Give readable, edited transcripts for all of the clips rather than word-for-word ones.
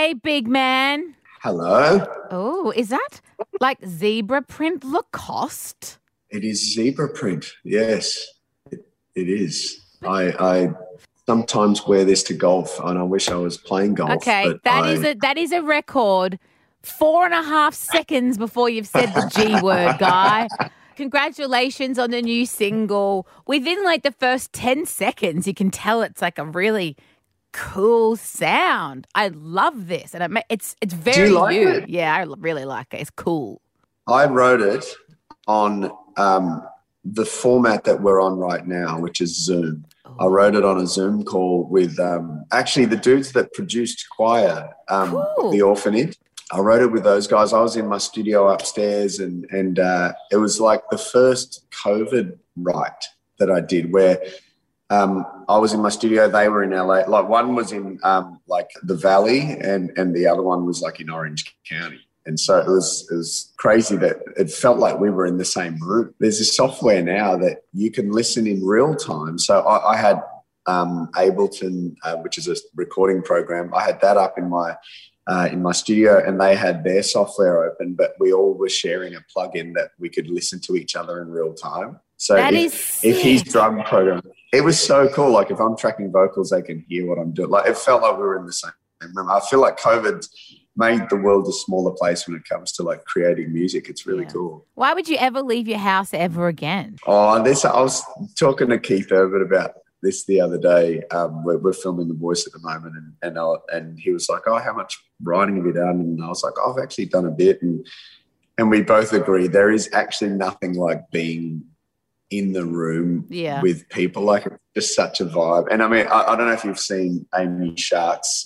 Hey, big man. Hello. Oh, is that like zebra print Lacoste? It is zebra print. Yes, it is. I sometimes wear this to golf, and I wish I was playing golf. Okay, but that is a record. 4.5 seconds before you've said the G word, guy. Congratulations on the new single. Within like the first 10 seconds, you can tell it's like a really cool sound. I love this, and it's very Do you like it? Yeah, I really like it. It's cool. I wrote it on the format that we're on right now, which is Zoom. I wrote it on a Zoom call with actually the dudes that produced Choir, Cool. The Orphanage. I wrote it with those guys. I was in my studio upstairs, and it was like the first COVID write that I did where I was in my studio. They were in LA. Like one was in like the Valley, and the other one was like in Orange County. And so it was crazy that it felt like we were in the same room. There's this software now that you can listen in real time. So I had Ableton, which is a recording program. I had that up in my studio, and they had their software open, but we all were sharing a plugin that we could listen to each other in real time. So if he's drum program, it was so cool. Like if I'm tracking vocals, they can hear what I'm doing. Like it felt like we were in the same room. I feel like COVID made the world a smaller place when it comes to like creating music. It's really cool. Why would you ever leave your house ever again? I was talking to Keith Urban about this the other day. We're filming The Voice at the moment, and he was like, "Oh, how much writing have you done?" And I was like, "I've actually done a bit," and we both agree there is actually nothing like being in the room with people. Like it's just such a vibe. And I mean, I don't know if you've seen Amy Shark's,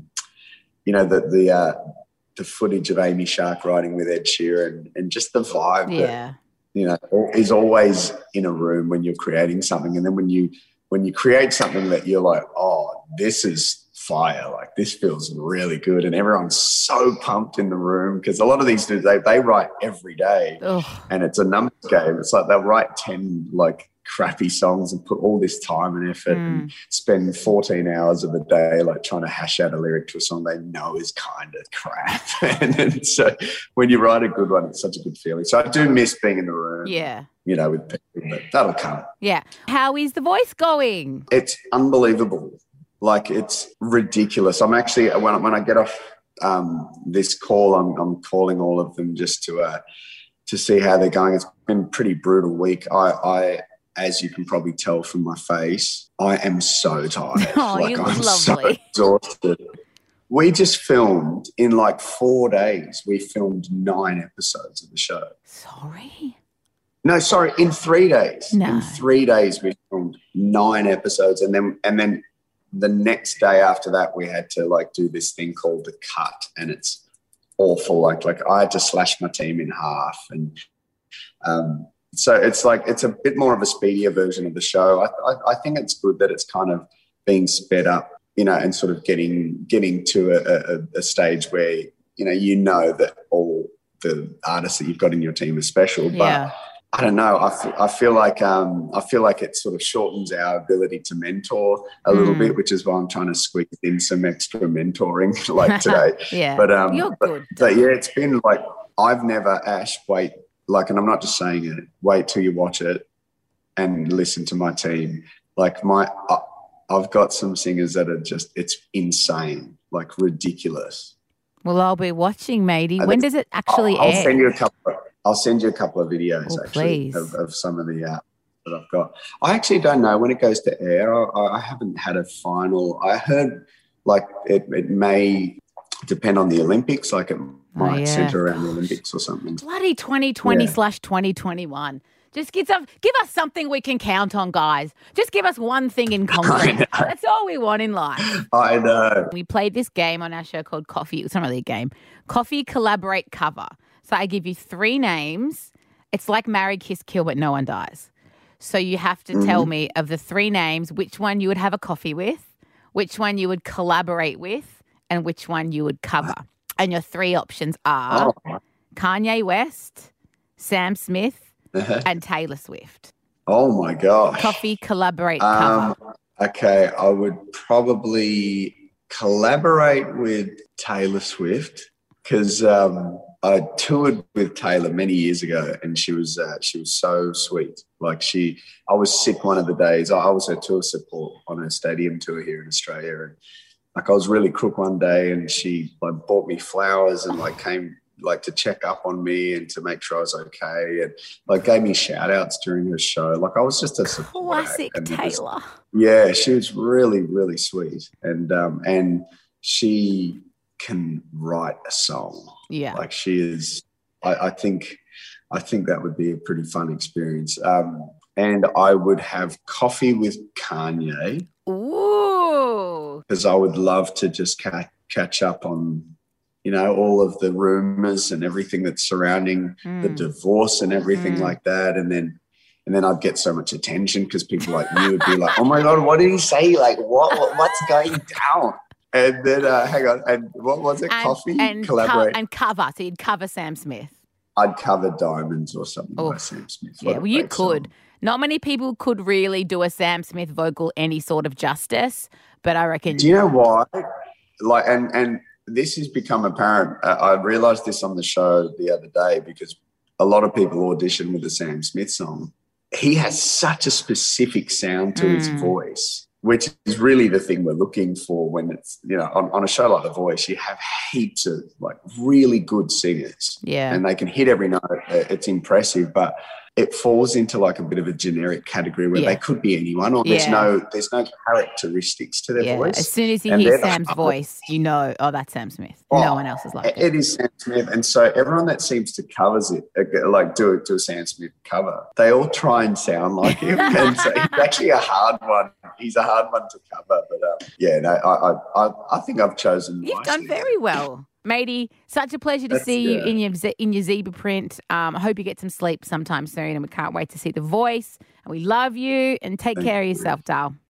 the footage of Amy Shark riding with Ed Sheeran, and just the vibe that, is always in a room when you're creating something. And then when you create something that you're like, oh, this is fire, like this feels really good, and everyone's so pumped in the room, because a lot of these dudes, they write every day. And it's a numbers game. It's like they'll write 10 like crappy songs and put all this time and effort and spend 14 hours of the day like trying to hash out a lyric to a song they know is kind of crap. and so when you write a good one, it's such a good feeling. So I do miss being in the room with people, but that'll come. How is The Voice going? It's unbelievable. Like it's ridiculous. I'm actually, when I get off this call, I'm calling all of them just to see how they're going. It's been a pretty brutal week. I as you can probably tell from my face, I am so tired. You look lovely. So exhausted. We just filmed in like 4 days. We filmed 9 episodes of the show. Sorry, in 3 days. No. In 3 days we filmed 9 episodes, and then the next day after that we had to like do this thing called the cut, and it's awful. Like I had to slash my team in half, and so it's like it's a bit more of a speedier version of the show. I think it's good that it's kind of being sped up, and sort of getting to a stage where you know that all the artists that you've got in your team are special, but I don't know. I feel like it sort of shortens our ability to mentor a little bit, which is why I'm trying to squeeze in some extra mentoring like today. But you're good. But yeah, it's been like I've never wait. Like, and I'm not just saying it. Wait till you watch it and listen to my team. Like I've got some singers that are it's insane, like ridiculous. Well, I'll be watching, matey. When does it actually I'll air? I'll send you a couple of videos please. of some of the that I've got. I actually don't know when it goes to air. I haven't had a final. I heard like it may depend on the Olympics, like it might centre around the Olympics or something. Bloody 2020/2021. Just give us something we can count on, guys. Just give us one thing in concrete. That's all we want in life. I know. We played this game on our show called Coffee. It's not really a game. Coffee Collaborate Cover. So I give you 3 names. It's like Marry, Kiss, Kill, but no one dies. So you have to tell me of the 3 names, which one you would have a coffee with, which one you would collaborate with, and which one you would cover. And your 3 options are Kanye West, Sam Smith, and Taylor Swift. Oh, my gosh. Coffee Collaborate Cover. Okay, I would probably collaborate with Taylor Swift because I toured with Taylor many years ago, and she was so sweet. Like I was sick one of the days. I was her tour support on her stadium tour here in Australia, and like I was really crook one day, and she like bought me flowers and like came like to check up on me and to make sure I was okay, and like gave me shout outs during her show. Like I was just a support Classic act, Taylor. Yeah, she was really, really sweet. And she can write a song. Yeah. Like she is, I think that would be a pretty fun experience. And I would have coffee with Kanye. Ooh. Because I would love to just catch up on, you know, all of the rumors and everything that's surrounding the divorce and everything like that. And then I'd get so much attention because people like you would be like, oh my God, what did he say? Like what's going down? And then hang on, and what was it? Coffee? Collaborate. And cover. So you'd cover Sam Smith. I'd cover Diamonds or something by Sam Smith. Yeah, well, you could. Song. Not many people could really do a Sam Smith vocal any sort of justice, but I reckon. Do you know why? Like, and this has become apparent. I realised this on the show the other day because a lot of people audition with a Sam Smith song. He has such a specific sound to his voice, which is really the thing we're looking for when it's, you know, on a show like The Voice, you have heaps of like really good singers. Yeah. And they can hit every note. It's impressive, but it falls into like a bit of a generic category where they could be anyone or there's no characteristics to their voice. As soon as you hear Sam's voice, you know, oh, that's Sam Smith. No one else is like it. It is Sam Smith. And so everyone that seems to covers it, like do a Sam Smith cover, they all try and sound like him. And so he's actually a hard one. He's a hard one to cover. But I think I've chosen You've done very well. Matey, such a pleasure to see you in your zebra print. I hope you get some sleep sometime soon, and we can't wait to see The Voice. And we love you, and take care of yourself, Dal.